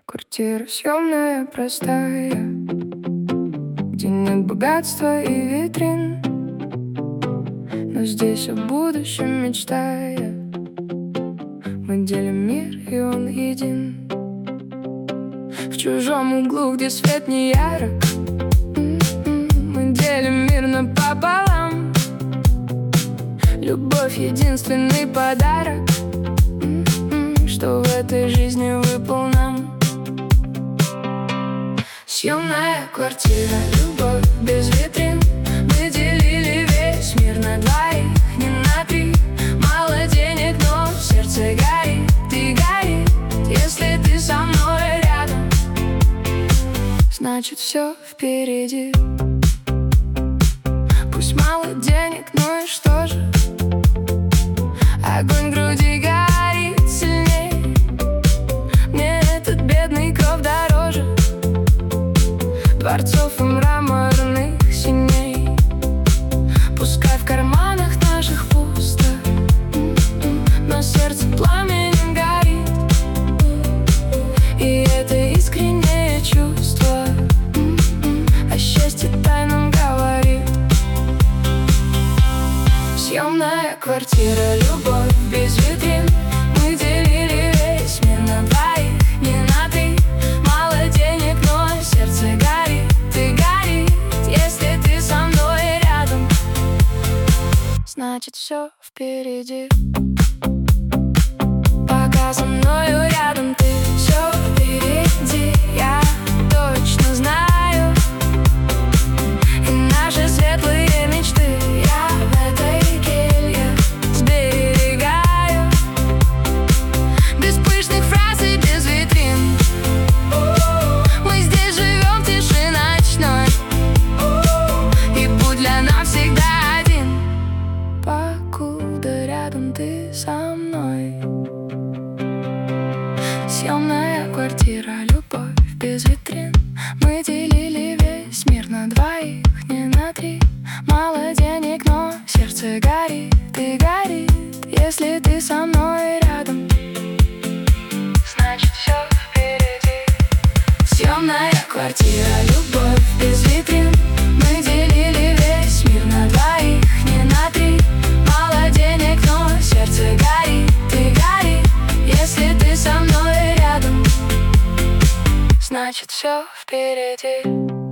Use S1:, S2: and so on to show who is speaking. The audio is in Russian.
S1: Квартира съемная, простая, где нет богатства и витрин, но здесь о будущем мечтая, мы делим мир, и он един. В чужом углу, где свет не ярок, мы делим мир напополам. Любовь — единственный подарок, что в этой жизни выпал нам. Съемная квартира, любовь без витрин. Мы делили весь мир на двоих, не на три. Мало денег, но сердце горит и горит. Если ты со мной рядом, значит все впереди. Пусть мало денег, ну и что же? Огонь в груди горит сильней. Мне этот бедный кров дороже дворцов и мраморных синей. Пускай в карманах наших пусто, но сердце пламенем горит. И это искреннее чувство о счастье тайном говорит. Съемная квартира, любовь без витрин. Мы делили весь мир на двоих, не на три. Мало денег, но сердце горит и горит. Если ты со мной рядом, значит все впереди. Пока со мною рядом ты, все впереди. Я точно знаю, и наши светлые мечты я в этой келье сберегаю. Без пышных фраз и без витрин мы здесь живем в тиши ночной, и путь для нас всегда один, покуда рядом ты со мной. Съемная квартира, любовь без витрин. Мы делили весь мир на двоих, не на три. Мало денег, но сердце горит и горит. Если ты со мной рядом, значит все впереди. Съемная квартира, любовь без витрин. Мы делили весь мир на двоих, не на три. Мало денег, но сердце горит и горит. Если ты со мной рядом, значит все впереди.